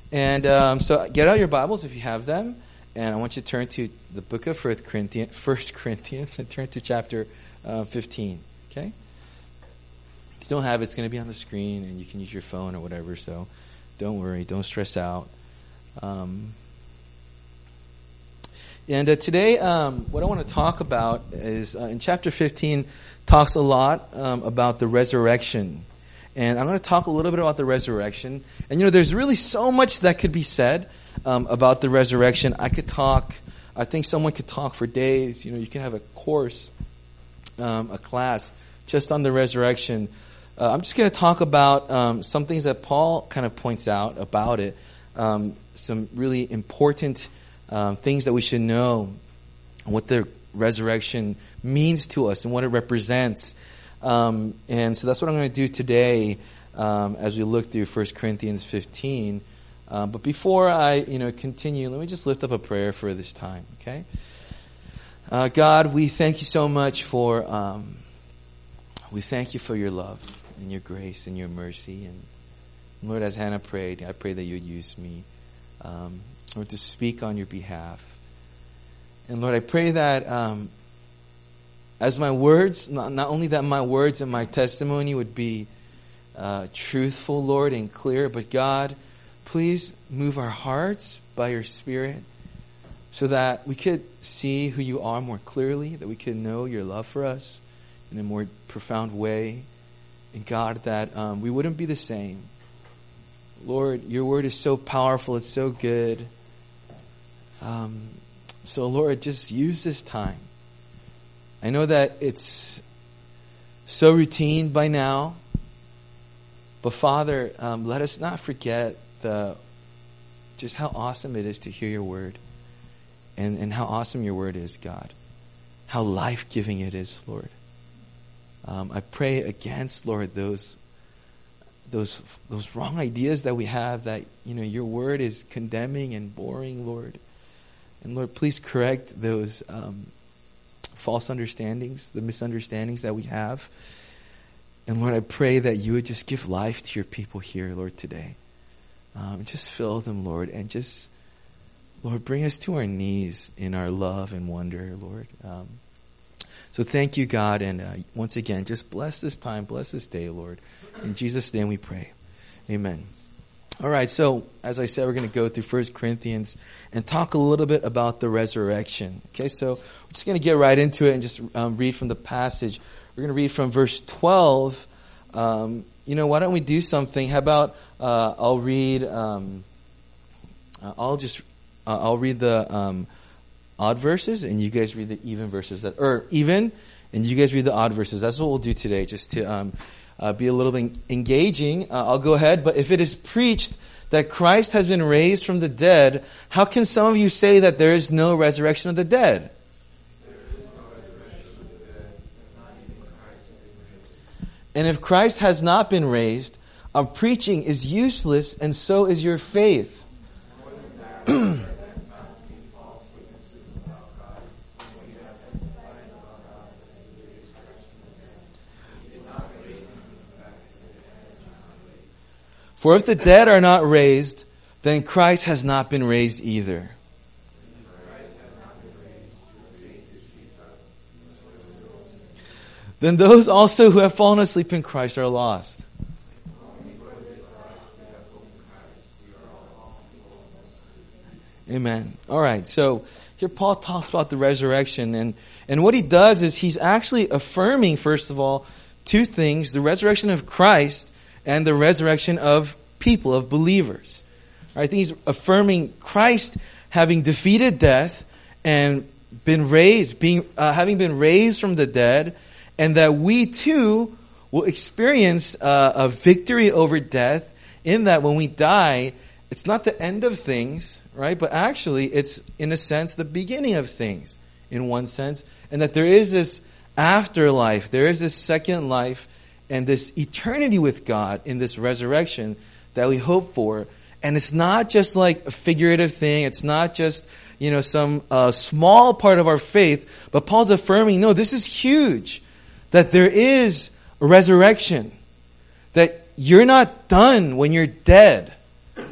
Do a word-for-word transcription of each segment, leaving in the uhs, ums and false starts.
And um, so get out your Bibles if you have them, and I want you to turn to the book of First Corinthians, First Corinthians and turn to chapter uh, fifteen, okay? If you don't have it, it's going to be on the screen, and you can use your phone or whatever, so don't worry, don't stress out. Um, and uh, today, um, what I want to talk about is, uh, in chapter fifteen, talks a lot um, about the resurrection. And I'm going to talk a little bit about the resurrection. And, you know, there's really so much that could be said um, about the resurrection. I could talk, I think someone could talk for days. You know, you can have a course, um, a class just on the resurrection. Uh, I'm just going to talk about um, some things that Paul kind of points out about it. Um, some really important um, things that we should know, what the resurrection means to us and what it represents. Um, and so that's what I'm going to do today um, as we look through First Corinthians fifteen. Uh, but before I, you know, continue, let me just lift up a prayer for this time, okay? Uh, God, we thank you so much for, um, we thank you for your love and your grace and your mercy. And Lord, as Hannah prayed, I pray that you would use me, um, Lord, to speak on your behalf. And Lord, I pray that um, as my words, not, not only that my words and my testimony would be uh, truthful, Lord, and clear, but God, please move our hearts by your Spirit so that we could see who you are more clearly, that we could know your love for us in a more profound way. And God, that um, we wouldn't be the same. Lord, your word is so powerful, it's so good. Um, so Lord, just use this time. I know that it's so routine by now, but Father, um, let us not forget the just how awesome it is to hear your word, and, and how awesome your word is, God. How life-giving it is, Lord. Um, I pray against, Lord, those those those wrong ideas that we have that, you know, your word is condemning and boring, Lord. And Lord, please correct those um false understandings, the misunderstandings that we have. And Lord, I pray that you would just give life to your people here, Lord, today. Um, just fill them, Lord, and just, Lord, bring us to our knees in our love and wonder, Lord. Um, so thank you, God, and uh, once again, just bless this time, bless this day, Lord. In Jesus' name we pray. Amen. All right, so as I said, we're going to go through First Corinthians and talk a little bit about the resurrection. Okay, so we're just going to get right into it and just um, read from the passage. We're going to read from verse twelve. Um, you know, why don't we do something? How about uh, I'll read. Um, I'll just uh, I'll read the um, odd verses, and you guys read the even verses. That or even, and you guys read the odd verses. That's what we'll do today, just to. Um, Uh, be a little bit engaging. Uh, I'll go ahead. But if it is preached that Christ has been raised from the dead, how can some of you say that there is no resurrection of the dead? There is no resurrection of the dead, not even Christ has been raised. And if Christ has not been raised, our preaching is useless, and so is your faith. For if the dead are not raised, then Christ has not been raised either. Then those also who have fallen asleep in Christ are lost. Amen. All right, so here Paul talks about the resurrection, and, and what he does is he's actually affirming, first of all, two things: the resurrection of Christ and the resurrection of people, of believers. I think he's affirming Christ having defeated death and been raised, being uh, having been raised from the dead, and that we too will experience uh, a victory over death. In that, when we die, it's not the end of things, right? But actually, it's in a sense the beginning of things, in one sense, and that there is this afterlife, there is this second life, and this eternity with God in this resurrection that we hope for. And it's not just like a figurative thing. It's not just, you know, some uh, small part of our faith. But Paul's affirming, no, this is huge. That there is a resurrection. That you're not done when you're dead.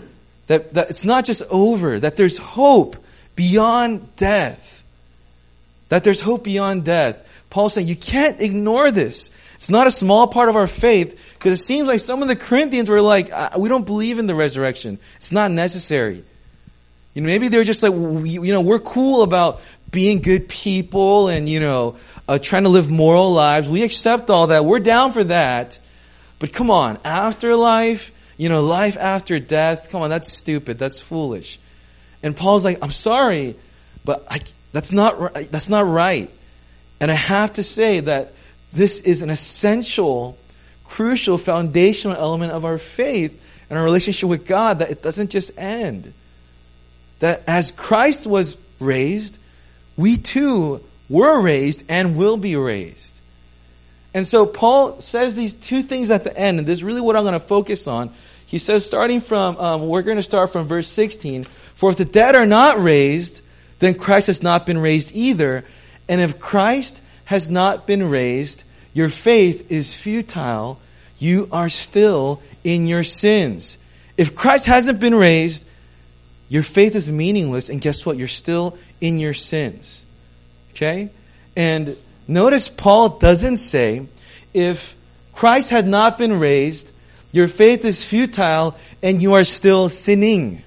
That, that it's not just over, that there's hope beyond death. That there's hope beyond death. Paul's saying you can't ignore this. It's not a small part of our faith, because it seems like some of the Corinthians were like, we don't believe in the resurrection. It's not necessary. You know, maybe they're just like, you know, we're cool about being good people and, you know, uh, trying to live moral lives. We accept all that. We're down for that. But come on, afterlife, you know, life after death, come on, that's stupid. That's foolish. And Paul's like, I'm sorry, but I, that's not that's not right. And I have to say that this is an essential, crucial, foundational element of our faith and our relationship with God, that it doesn't just end. That as Christ was raised, we too were raised and will be raised. And so Paul says these two things at the end, and this is really what I'm going to focus on. He says, starting from, um, we're going to start from verse sixteen, for if the dead are not raised, then Christ has not been raised either. And if Christ has not been raised, your faith is futile. You are still in your sins. If Christ hasn't been raised, your faith is meaningless, and guess what? You're still in your sins. Okay? And notice Paul doesn't say, if Christ had not been raised, your faith is futile and you are still sinning.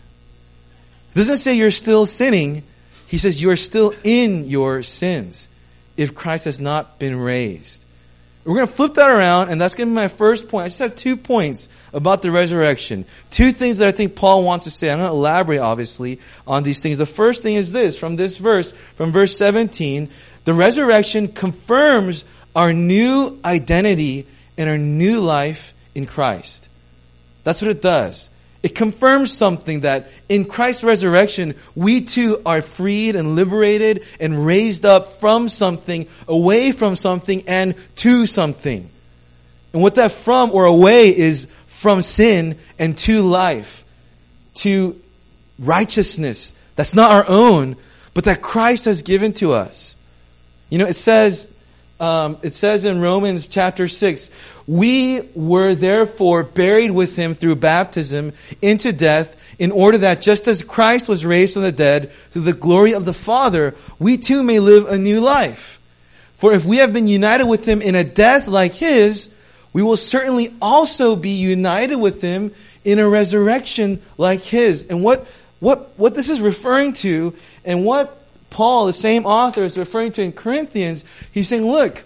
He doesn't say you're still sinning. He says you are still in your sins if Christ has not been raised. We're going to flip that around, and that's going to be my first point. I just have two points about the resurrection. Two things that I think Paul wants to say. I'm going to elaborate, obviously, on these things. The first thing is this, from this verse, from verse seventeen, the resurrection confirms our new identity and our new life in Christ. That's what it does. It confirms something, that in Christ's resurrection, we too are freed and liberated and raised up from something, away from something, and to something. And what that from or away is from sin and to life, to righteousness that's not our own, but that Christ has given to us. You know, it says, um, it says in Romans chapter six, we were therefore buried with him through baptism into death, in order that just as Christ was raised from the dead through the glory of the Father, we too may live a new life. For if we have been united with him in a death like his, we will certainly also be united with him in a resurrection like his. And what, what, what this is referring to, and what Paul, the same author, is referring to in Corinthians, he's saying, look,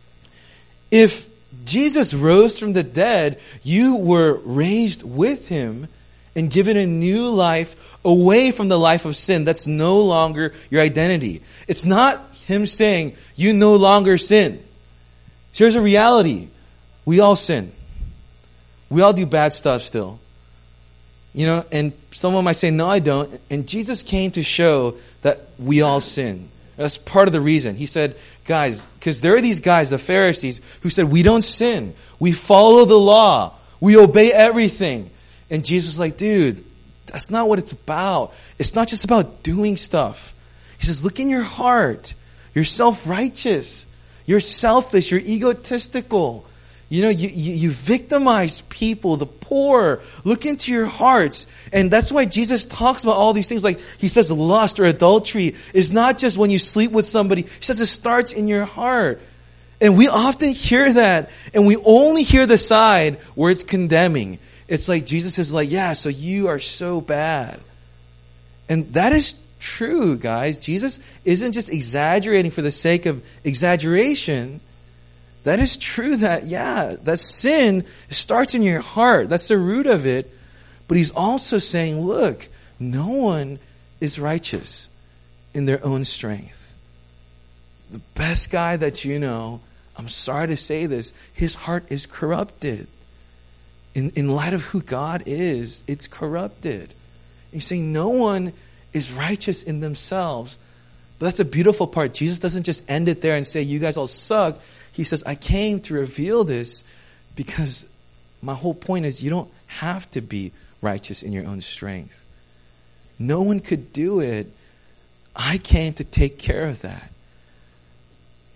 if Jesus rose from the dead, you were raised with him and given a new life away from the life of sin. That's no longer your identity. It's not him saying, you no longer sin. So here's a reality. We all sin. We all do bad stuff still. You know, and someone might say, no, I don't. And Jesus came to show that we all sin. That's part of the reason. He said, guys, because there are these guys, the Pharisees, who said, we don't sin. We follow the law. We obey everything. And Jesus was like, dude, that's not what it's about. It's not just about doing stuff. He says, look in your heart. You're self-righteous. You're selfish. You're egotistical. You know, you, you, you victimize people, the poor. Look into your hearts. And that's why Jesus talks about all these things. Like he says lust or adultery is not just when you sleep with somebody. He says it starts in your heart. And we often hear that. And we only hear the side where it's condemning. It's like Jesus is like, yeah, so you are so bad. And that is true, guys. Jesus isn't just exaggerating for the sake of exaggeration. That is true that, yeah, that sin starts in your heart. That's the root of it. But he's also saying, look, no one is righteous in their own strength. The best guy that you know, I'm sorry to say this, his heart is corrupted. In, in light of who God is, it's corrupted. He's saying no one is righteous in themselves. But that's a beautiful part. Jesus doesn't just end it there and say, you guys all suck. He says, I came to reveal this because my whole point is you don't have to be righteous in your own strength. No one could do it. I came to take care of that.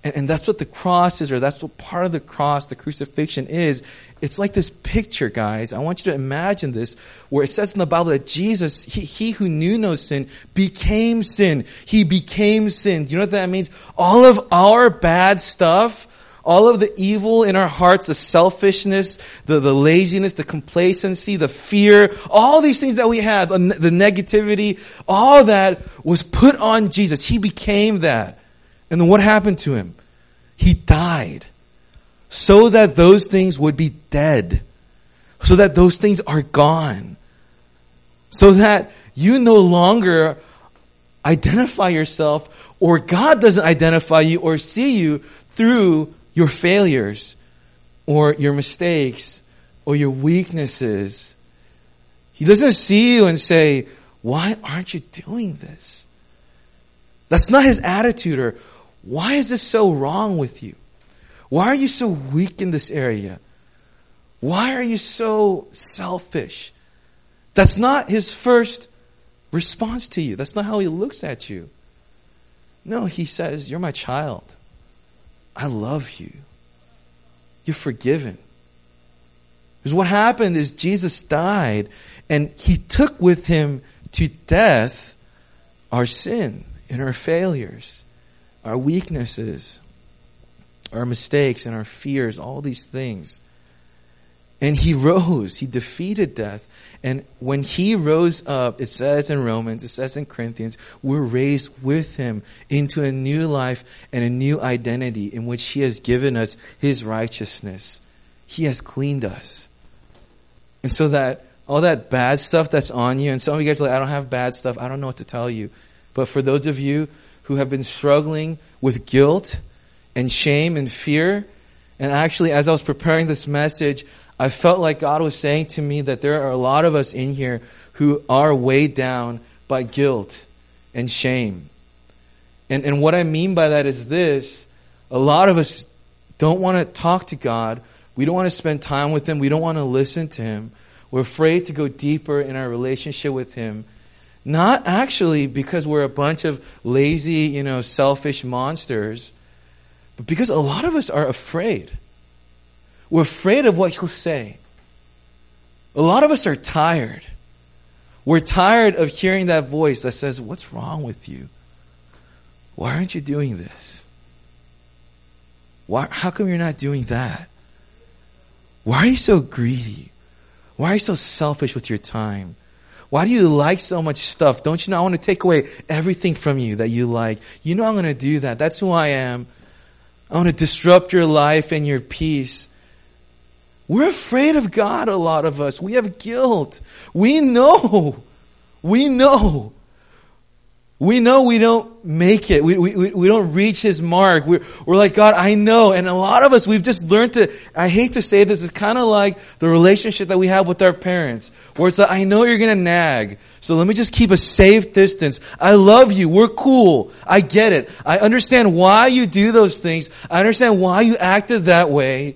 And, and that's what the cross is, or that's what part of the cross, the crucifixion is. It's like this picture, guys. I want you to imagine this, where it says in the Bible that Jesus, he, he who knew no sin, became sin. He became sin. Do you know what that means? All of our bad stuff, all of the evil in our hearts, the selfishness, the, the laziness, the complacency, the fear, all these things that we had, the, the negativity, all that was put on Jesus. He became that. And then what happened to him? He died. So that those things would be dead. So that those things are gone. So that you no longer identify yourself, or God doesn't identify you or see you through your failures or your mistakes or your weaknesses. He doesn't see you and say, why aren't you doing this? That's not his attitude. Or why is this so wrong with you? Why are you so weak in this area? Why are you so selfish? That's not his first response to you. That's not how he looks at you. No, he says, you're my child. I love you. You're forgiven. Because what happened is Jesus died, and he took with him to death our sin and our failures, our weaknesses, our mistakes and our fears, all these things. And he rose. He defeated death. And when he rose up, it says in Romans, it says in Corinthians, we're raised with him into a new life and a new identity in which he has given us his righteousness. He has cleaned us. And so that all that bad stuff that's on you, and some of you guys are like, I don't have bad stuff. I don't know what to tell you. But for those of you who have been struggling with guilt and shame and fear, and actually as I was preparing this message, I felt like God was saying to me that there are a lot of us in here who are weighed down by guilt and shame. And, and what I mean by that is this: a lot of us don't want to talk to God. We don't want to spend time with him. We don't want to listen to him. We're afraid to go deeper in our relationship with him. Not actually because we're a bunch of lazy, you know, selfish monsters, but because a lot of us are afraid. We're afraid of what he'll say. A lot of us are tired. We're tired of hearing that voice that says, what's wrong with you? Why aren't you doing this? Why, how come you're not doing that? Why are you so greedy? Why are you so selfish with your time? Why do you like so much stuff? Don't you know I want to take away everything from you that you like? You know I'm going to do that. That's who I am. I want to disrupt your life and your peace. We're afraid of God, a lot of us. We have guilt. We know. We know. We know we don't make it. We we we don't reach his mark. We're, we're like, God, I know. And a lot of us, we've just learned to, I hate to say this, it's kind of like the relationship that we have with our parents, where it's like, I know you're going to nag, so let me just keep a safe distance. I love you. We're cool. I get it. I understand why you do those things. I understand why you acted that way.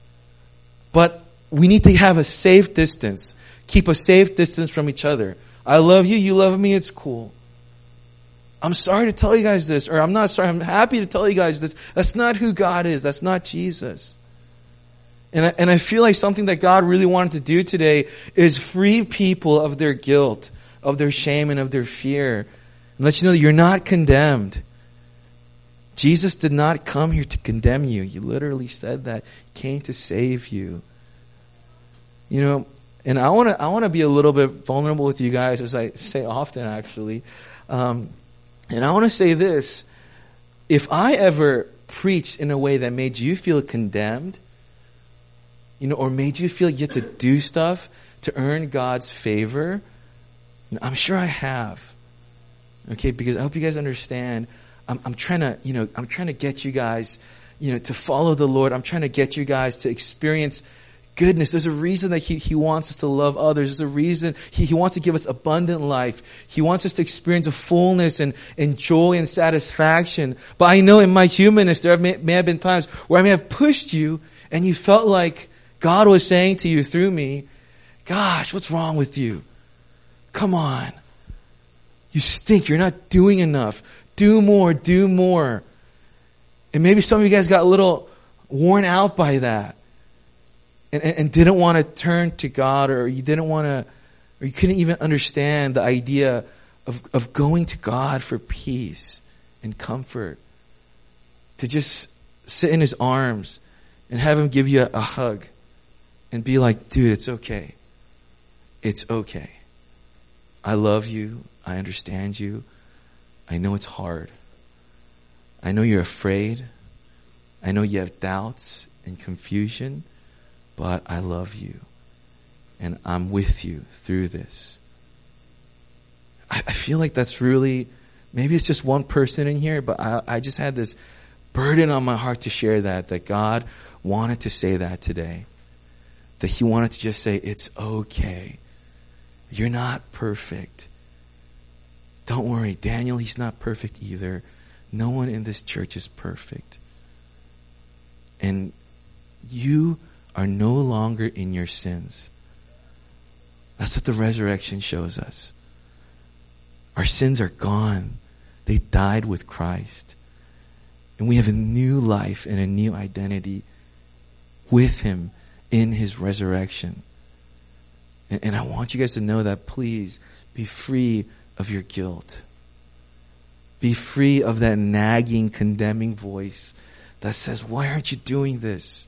But we need to have a safe distance. Keep a safe distance from each other. I love you. You love me. It's cool. I'm sorry to tell you guys this, or I'm not sorry, I'm happy to tell you guys this. That's not who God is. That's not Jesus. And I, and I feel like something that God really wanted to do today is free people of their guilt, of their shame, and of their fear. And let you know that you're not condemned. Jesus did not come here to condemn you. He literally said that. He came to save you. You know, and I want to I want to be a little bit vulnerable with you guys, as I say often, actually. Um, and I want to say this. If I ever preached in a way that made you feel condemned, you know, or made you feel you have to do stuff to earn God's favor, I'm sure I have. Okay, because I hope you guys understand. I'm, I'm trying to, you know, I'm trying to get you guys, you know, to follow the Lord. I'm trying to get you guys to experience goodness. There's a reason that he, he wants us to love others. There's a reason he, he wants to give us abundant life. He wants us to experience a fullness and, and joy and satisfaction. But I know in my humanness, there may, may have been times where I may have pushed you and you felt like God was saying to you through me, gosh, what's wrong with you? Come on. You stink. You're not doing enough. Do more. Do more. And maybe some of you guys got a little worn out by that. And, and, and didn't want to turn to God, or you didn't want to, or you couldn't even understand the idea of, of going to God for peace and comfort. To just sit in his arms and have him give you a, a hug and be like, dude, it's okay. It's okay. I love you. I understand you. I know it's hard. I know you're afraid. I know you have doubts and confusion, but I love you. And I'm with you through this. I, I feel like that's really, maybe it's just one person in here, but I, I just had this burden on my heart to share that, that God wanted to say that today. That he wanted to just say, it's okay. You're not perfect. Don't worry, Daniel, he's not perfect either. No one in this church is perfect. And you are no longer in your sins. That's what the resurrection shows us. Our sins are gone. They died with Christ. And we have a new life and a new identity with him in his resurrection. And, and I want you guys to know that. Please be free of your guilt. Be free of that nagging, condemning voice that says, why aren't you doing this?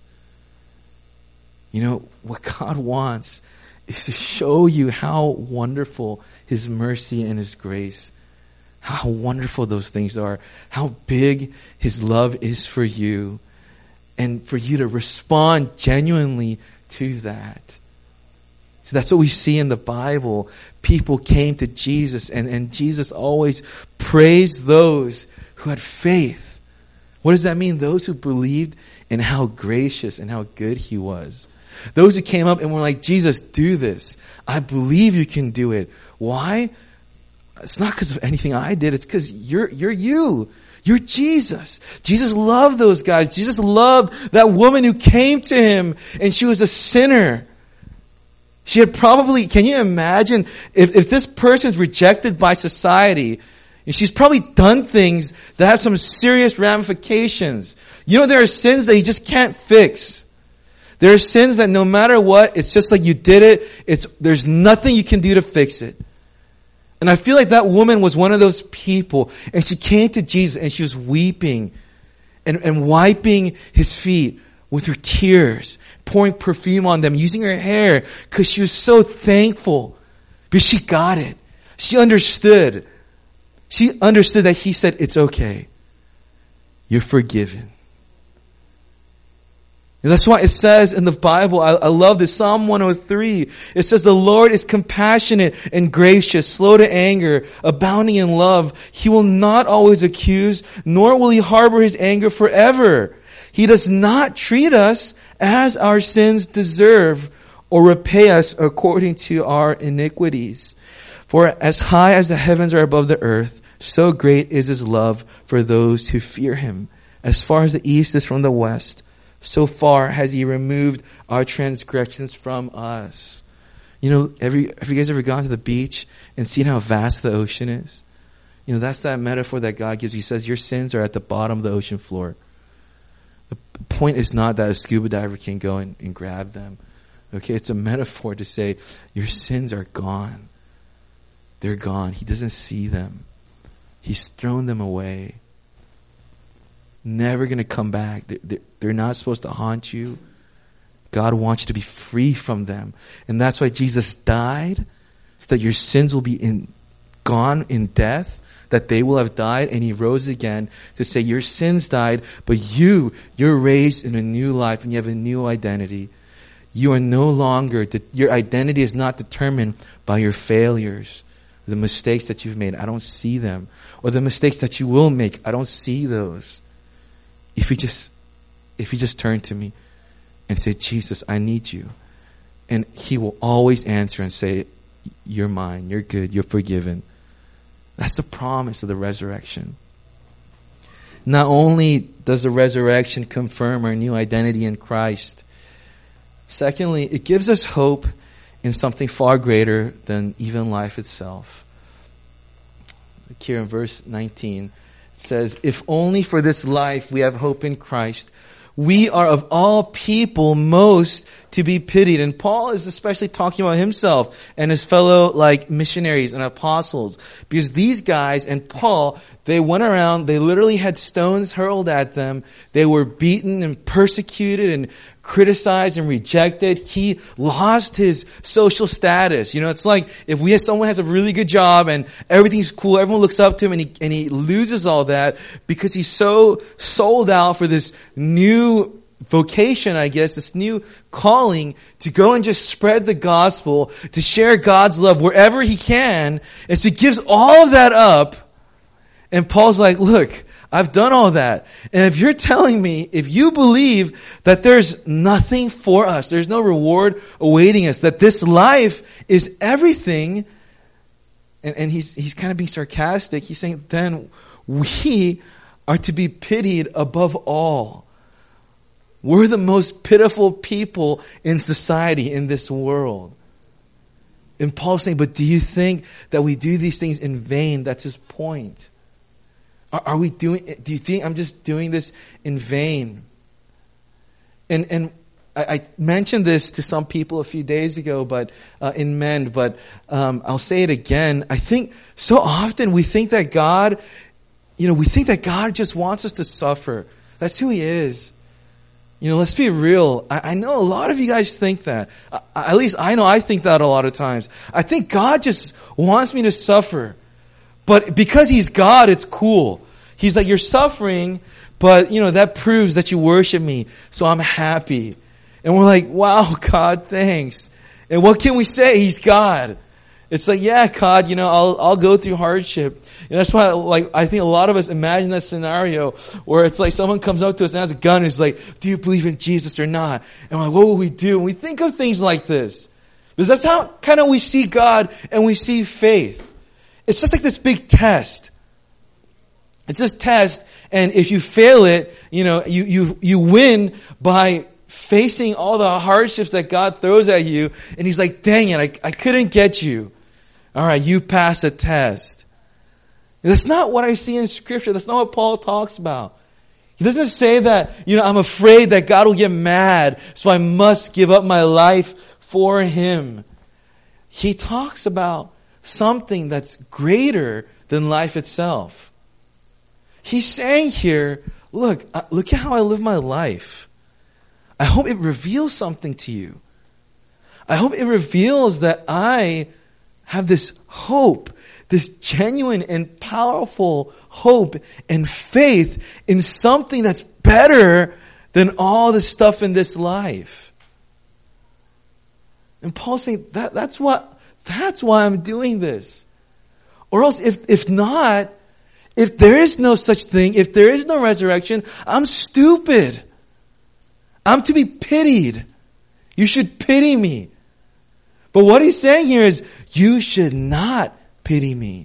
You know, what God wants is to show you how wonderful his mercy and his grace, how wonderful those things are, how big his love is for you, and for you to respond genuinely to that. So that's what we see in the Bible. People came to Jesus, and, and Jesus always praised those who had faith. What does that mean? Those who believed in how gracious and how good he was. Those who came up and were like, Jesus, do this. I believe you can do it. Why? It's not because of anything I did. It's because you're, you're you. You're Jesus. Jesus loved those guys. Jesus loved that woman who came to him, and she was a sinner. She had probably, can you imagine if, if this person's rejected by society, and she's probably done things that have some serious ramifications. You know, there are sins that you just can't fix. There are sins that no matter what, it's just like you did it. It's, there's nothing you can do to fix it. And I feel like that woman was one of those people, and she came to Jesus and she was weeping and, and wiping his feet with her tears, pouring perfume on them, using her hair, because she was so thankful. Because she got it. She understood. She understood that he said, it's okay. You're forgiven. And that's why it says in the Bible, I, I love this, Psalm one oh three. It says, the Lord is compassionate and gracious, slow to anger, abounding in love. He will not always accuse, nor will he harbor his anger forever. He does not treat us as our sins deserve, or repay us according to our iniquities. For as high as the heavens are above the earth, so great is his love for those who fear him. As far as the east is from the west, so far has he removed our transgressions from us. You know, every, have you guys ever gone to the beach and seen how vast the ocean is? You know, that's that metaphor that God gives. He says your sins are at the bottom of the ocean floor. The point is not that a scuba diver can go and, and grab them. Okay, it's a metaphor to say your sins are gone. They're gone. He doesn't see them. He's thrown them away. Never going to come back. They're not supposed to haunt you. God wants you to be free from them. And that's why Jesus died, so that your sins will be in, gone in death, that they will have died, and he rose again to say your sins died, but you, you're raised in a new life and you have a new identity. You are no longer, your identity is not determined by your failures, the mistakes that you've made. I don't see them. Or the mistakes that you will make. I don't see those. If you just, if you just turn to me and say, Jesus, I need you. And he will always answer and say, you're mine, you're good, you're forgiven. That's the promise of the resurrection. Not only does the resurrection confirm our new identity in Christ, secondly, it gives us hope in something far greater than even life itself. Here in verse nineteen, it says, if only for this life we have hope in Christ, we are of all people most to be pitied. And Paul is especially talking about himself and his fellow like missionaries and apostles. Because these guys and Paul, they went around, they literally had stones hurled at them. They were beaten and persecuted and criticized and rejected. He lost his social status. You know, it's like if we have someone has a really good job and everything's cool, everyone looks up to him, and he and he loses all that because he's so sold out for this new vocation, I guess, this new calling to go and just spread the gospel, to share God's love wherever he can. And so he gives all of that up. And Paul's like, look, I've done all that. And if you're telling me, if you believe that there's nothing for us, there's no reward awaiting us, that this life is everything, and, and he's, he's kind of being sarcastic, he's saying, then we are to be pitied above all. We're the most pitiful people in society, in this world. And Paul's saying, but do you think that we do these things in vain? That's his point. Are, are we doing, do you think I'm just doing this in vain? And, and I, I mentioned this to some people a few days ago, but, uh, in Mend, but, um, I'll say it again. I think so often we think that God, you know, we think that God just wants us to suffer. That's who he is. You know, let's be real. I, I know a lot of you guys think that. I, at least I know I think that a lot of times. I think God just wants me to suffer. But because he's God, it's cool. He's like, you're suffering, but, you know, that proves that you worship me, so I'm happy. And we're like, wow, God, thanks. And what can we say? He's God. It's like, yeah, God, you know, I'll I'll go through hardship. And that's why, like, I think a lot of us imagine that scenario where it's like someone comes up to us and has a gun and is like, do you believe in Jesus or not? And we're like, what will we do? And we think of things like this. Because that's how kind of we see God and we see faith. It's just like this big test. It's this test, and if you fail it, you know, you you you win by facing all the hardships that God throws at you. And he's like, dang it, I, I couldn't get you. All right, you passed the test. That's not what I see in Scripture. That's not what Paul talks about. He doesn't say that, you know, I'm afraid that God will get mad, so I must give up my life for him. He talks about something that's greater than life itself. He's saying here, look, look at how I live my life. I hope it reveals something to you. I hope it reveals that I have this hope, this genuine and powerful hope and faith in something that's better than all the stuff in this life. And Paul's saying that that's what that's why I'm doing this. Or else if if not, if there is no such thing, if there is no resurrection, I'm stupid. I'm to be pitied. You should pity me. But what he's saying here is, you should not pity me.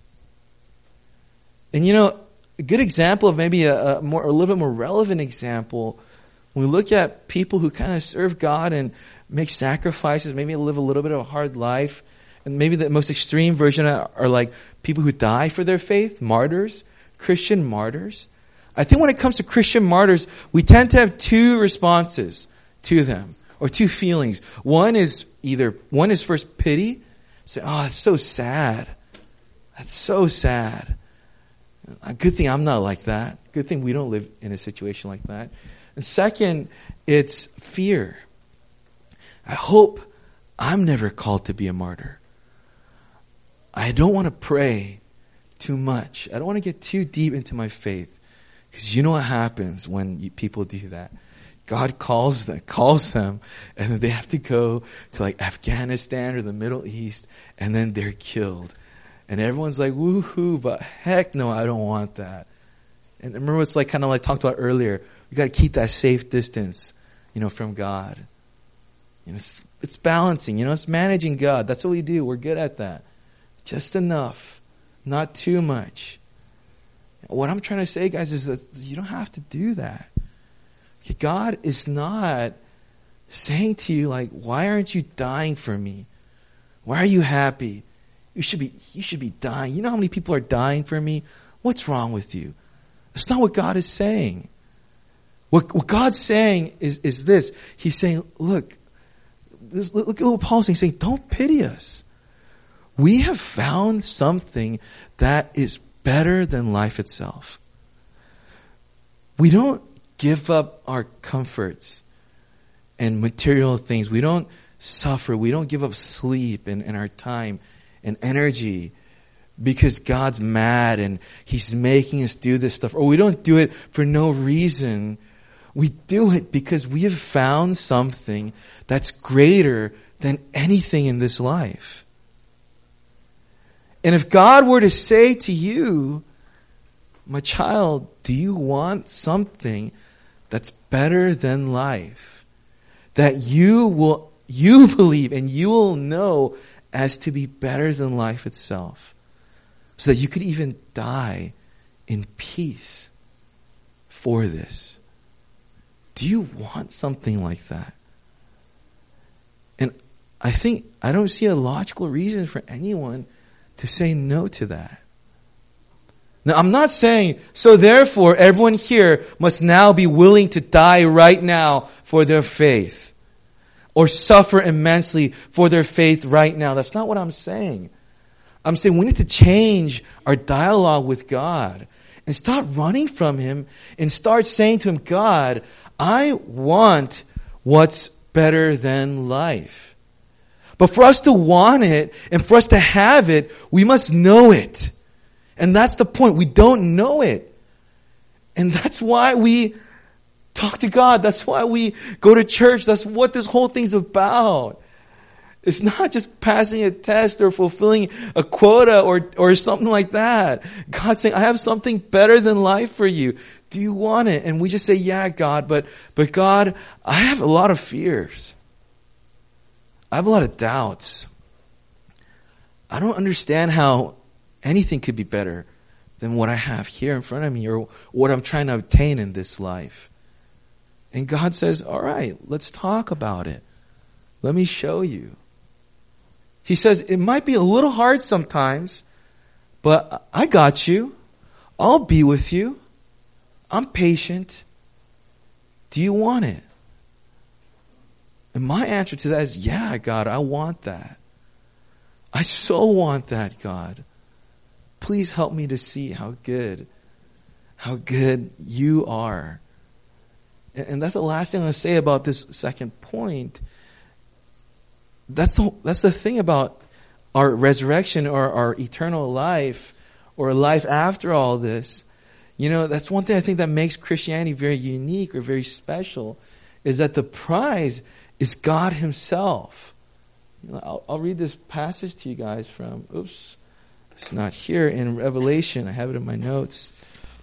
And you know, a good example of maybe a, a more, a little bit more relevant example, when we look at people who kind of serve God and make sacrifices, maybe live a little bit of a hard life, and maybe the most extreme version are, are like people who die for their faith, martyrs, Christian martyrs. I think when it comes to Christian martyrs, we tend to have two responses to them, or two feelings. One is either, one is first pity. Say, oh, it's so sad. That's so sad. A good thing I'm not like that. Good thing we don't live in a situation like that. And second, it's fear. I hope I'm never called to be a martyr. I don't want to pray too much. I don't want to get too deep into my faith. Because you know what happens when you, people do that. God calls them, calls them, and then they have to go to like Afghanistan or the Middle East, and then they're killed. And everyone's like, woohoo, but heck no, I don't want that. And remember what's like kind of like talked about earlier. We got to keep that safe distance, you know, from God. You know, it's, it's balancing, you know, it's managing God. That's what we do. We're good at that. Just enough, not too much. What I'm trying to say, guys, is that you don't have to do that. God is not saying to you, like, why aren't you dying for me? Why are you happy? You should be, you should be dying. You know how many people are dying for me? What's wrong with you? That's not what God is saying. What, what God's saying is, is this. He's saying, look, this, look at what Paul's saying. He's saying, don't pity us. We have found something that is better than life itself. We don't give up our comforts and material things. We don't suffer. We don't give up sleep and, and our time and energy because God's mad and He's making us do this stuff. Or we don't do it for no reason. We do it because we have found something that's greater than anything in this life. And if God were to say to you, my child, do you want something that's better than life? That you will, you believe and you will know as to be better than life itself. So that you could even die in peace for this. Do you want something like that? And I think, I don't see a logical reason for anyone to say no to that. Now, I'm not saying, so therefore, everyone here must now be willing to die right now for their faith. Or suffer immensely for their faith right now. That's not what I'm saying. I'm saying we need to change our dialogue with God and stop running from Him and start saying to Him, God, I want what's better than life. But for us to want it and for us to have it, we must know it. And that's the point. We don't know it. And that's why we talk to God. That's why we go to church. That's what this whole thing's about. It's not just passing a test or fulfilling a quota or, or something like that. God's saying, I have something better than life for you. Do you want it? And we just say, yeah, God, but, but God, I have a lot of fears. I have a lot of doubts. I don't understand how anything could be better than what I have here in front of me or what I'm trying to obtain in this life. And God says, all right, let's talk about it. Let me show you. He says, it might be a little hard sometimes, but I got you. I'll be with you. I'm patient. Do you want it? And my answer to that is, yeah, God, I want that. I so want that, God. Please help me to see how good, how good you are. And that's the last thing I'm going to say about this second point. That's the, that's the thing about our resurrection or our eternal life or life after all this. You know, that's one thing I think that makes Christianity very unique or very special is that the prize is God Himself. You know, I'll, I'll read this passage to you guys from, oops, it's not here, in Revelation. I have it in my notes.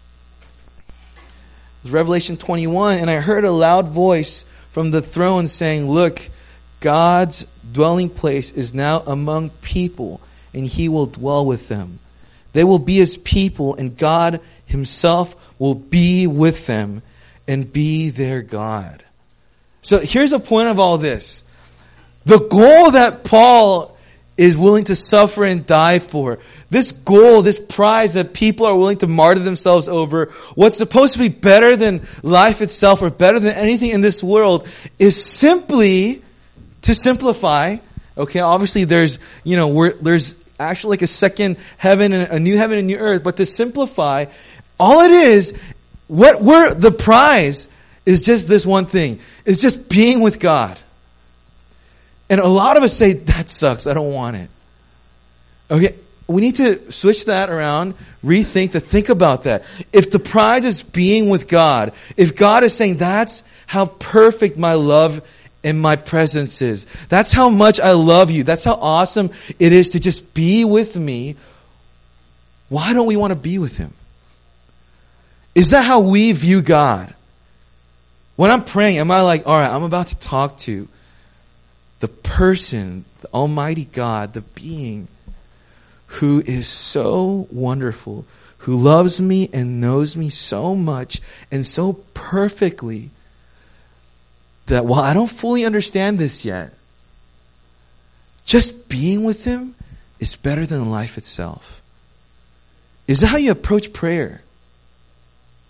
It's Revelation twenty-one, and I heard a loud voice from the throne saying, look, God's dwelling place is now among people, and He will dwell with them. They will be His people, and God Himself will be with them and be their God. So here's the point of all this. The goal that Paul is willing to suffer and die for, this goal, this prize that people are willing to martyr themselves over, what's supposed to be better than life itself or better than anything in this world, is simply to simplify. Okay, obviously there's, you know, we're, there's actually like a second heaven and a new heaven and new earth, but to simplify, all it is, what we're, the prize is just this one thing. It's just being with God. And a lot of us say, that sucks, I don't want it. Okay, we need to switch that around, rethink that, think about that. If the prize is being with God, if God is saying that's how perfect my love and my presence is, that's how much I love you, that's how awesome it is to just be with me, why don't we want to be with Him? Is that how we view God? When I'm praying, am I like, all right, I'm about to talk to the person, the Almighty God, the being who is so wonderful, who loves me and knows me so much and so perfectly that while I don't fully understand this yet, just being with Him is better than life itself. Is that how you approach prayer?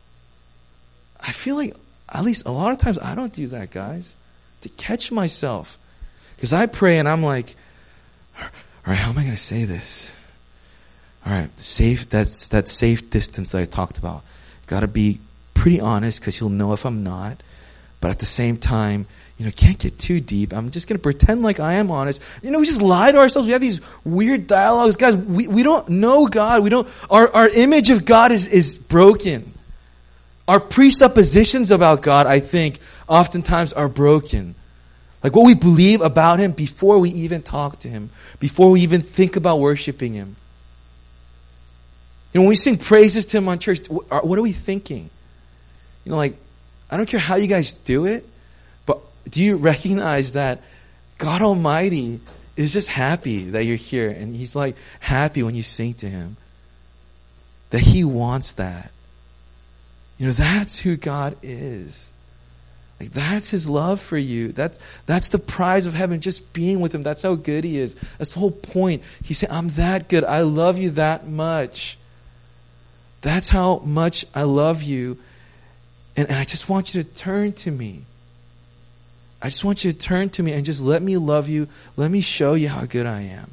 I feel like, at least a lot of times, I don't do that, guys. To catch myself. Because I pray and I'm like, all right, how am I going to say this? All right, safe, that's that safe distance that I talked about. Got to be pretty honest because he'll know if I'm not. But at the same time, you know, can't get too deep. I'm just going to pretend like I am honest. You know, we just lie to ourselves. We have these weird dialogues. Guys, we, we don't know God. We don't, our, our image of God is, is broken. Our presuppositions about God, I think, oftentimes are broken. Like what we believe about Him before we even talk to Him, before we even think about worshiping Him. You know, when we sing praises to Him on church, what are we thinking? You know, like, I don't care how you guys do it, but do you recognize that God Almighty is just happy that you're here, and He's like happy when you sing to Him? That He wants that. You know, that's who God is. Like, that's His love for you. That's that's the prize of heaven, just being with Him. That's how good He is. That's the whole point. He's saying, I'm that good. I love you that much. That's how much I love you. And, and I just want you to turn to me. I just want you to turn to me and just let me love you. Let me show you how good I am.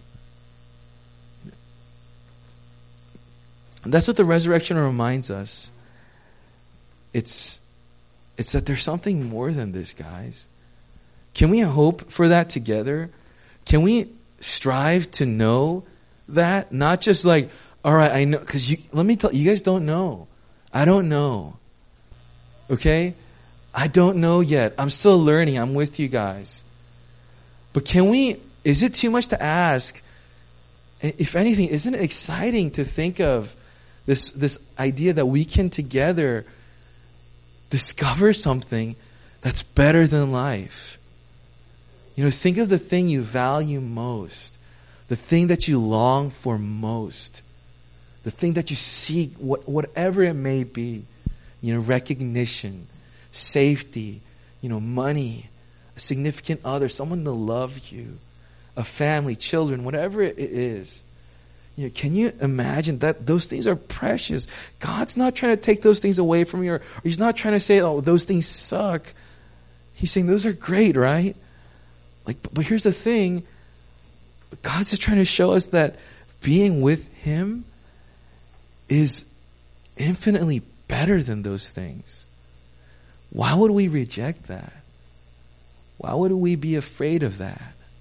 And that's what the resurrection reminds us. It's, it's that there's something more than this, guys. Can we hope for that together? Can we strive to know that? Not just like, all right, I know, because you, let me tell you, you guys don't know. I don't know. Okay? I don't know yet. I'm still learning. I'm with you guys. But can we, is it too much to ask? If anything, isn't it exciting to think of this, this idea that we can together discover something that's better than life? You know, think of the thing you value most, the thing that you long for most, the thing that you seek, what, whatever it may be. You know, recognition, safety, you know, money, a significant other, someone to love you, a family, children, whatever it is. You know, can you imagine that those things are precious? God's not trying to take those things away from you, or, or He's not trying to say, oh, those things suck. He's saying those are great, right? Like, but, but here's the thing. God's just trying to show us that being with Him is infinitely better than those things. Why would we reject that? Why would we be afraid of that?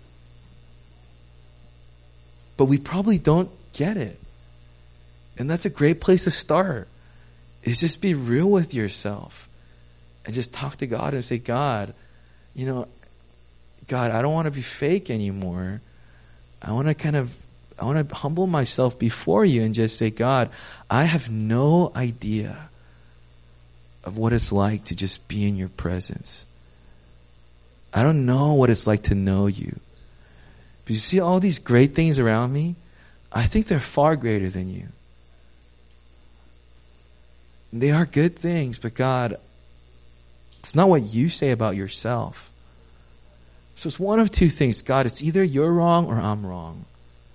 But we probably don't get it. And that's a great place to start. Is just be real with yourself. And just talk to God and say, God, you know, God, I don't want to be fake anymore. I want to kind of, I want to humble myself before you and just say, God, I have no idea of what it's like to just be in your presence. I don't know what it's like to know you. But you see all these great things around me? I think they're far greater than you. They are good things, but God, it's not what you say about yourself. So it's one of two things. God, it's either you're wrong or I'm wrong.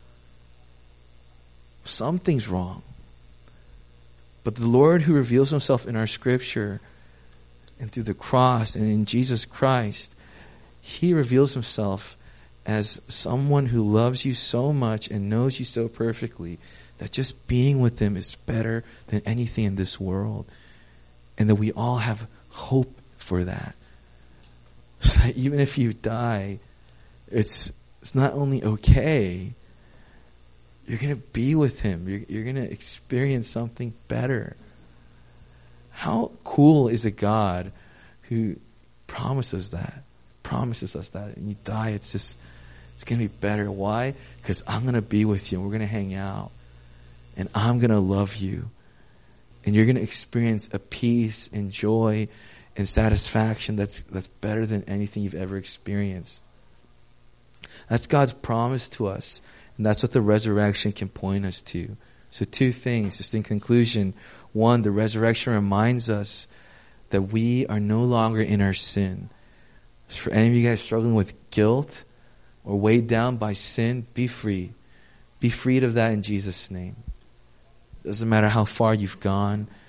Something's wrong. But the Lord who reveals Himself in our Scripture and through the cross and in Jesus Christ, He reveals Himself as someone who loves you so much and knows you so perfectly that just being with Him is better than anything in this world. And that we all have hope for that. So that even if you die, it's it's not only okay, you're going to be with Him. You're, you're going to experience something better. How cool is a God who promises that? Promises us that. And you die, it's just, it's going to be better. Why? Because I'm going to be with you and we're going to hang out. And I'm going to love you. And you're going to experience a peace and joy and satisfaction that's that's better than anything you've ever experienced. That's God's promise to us. And that's what the resurrection can point us to. So two things, just in conclusion. One, the resurrection reminds us that we are no longer in our sin. So for any of you guys struggling with guilt or weighed down by sin, be free. Be freed of that in Jesus' name. Doesn't matter how far you've gone.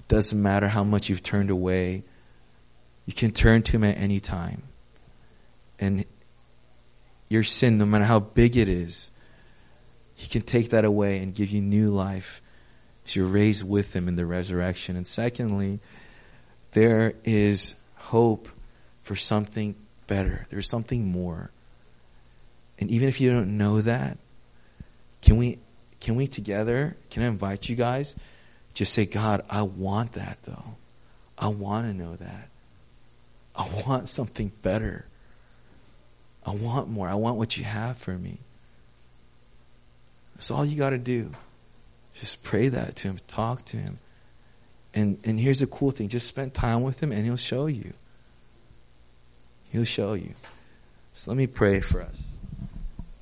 Doesn't matter how much you've turned away. You can turn to him at any time. And your sin, no matter how big it is, he can take that away and give you new life as you're raised with him in the resurrection. And secondly, there is hope for something better. There's something more. And even if you don't know that, can we can we together, can I invite you guys, just say, God, I want that though. I want to know that. I want something better. I want more. I want what you have for me. That's all you got to do. Just pray that to him. Talk to him. And and here's the cool thing. Just spend time with him and he'll show you. He'll show you. So let me pray for us.